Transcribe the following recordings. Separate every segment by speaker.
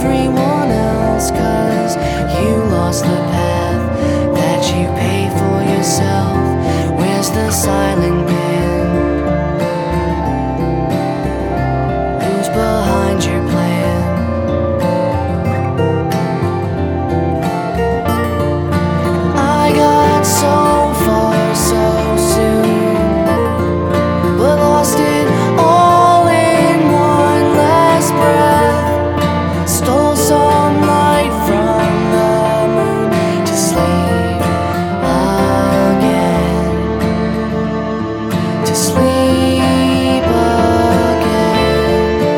Speaker 1: everyone else, 'cause you lost the path that you paid for yourself. Where's the silent band? Who's behind your plan? I got so far so soon, but lost it all in one last breath. Stole some light from the moon to sleep again, to sleep again.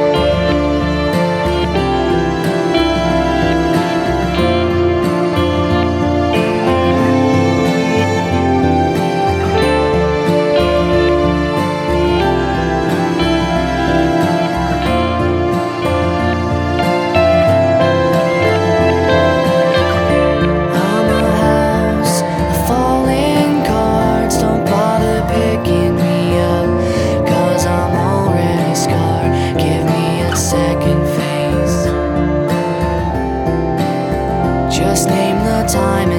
Speaker 1: I'm a house of falling cards. Don't bother picking me up, 'cause I'm already scarred. Give me a second face. Just name the time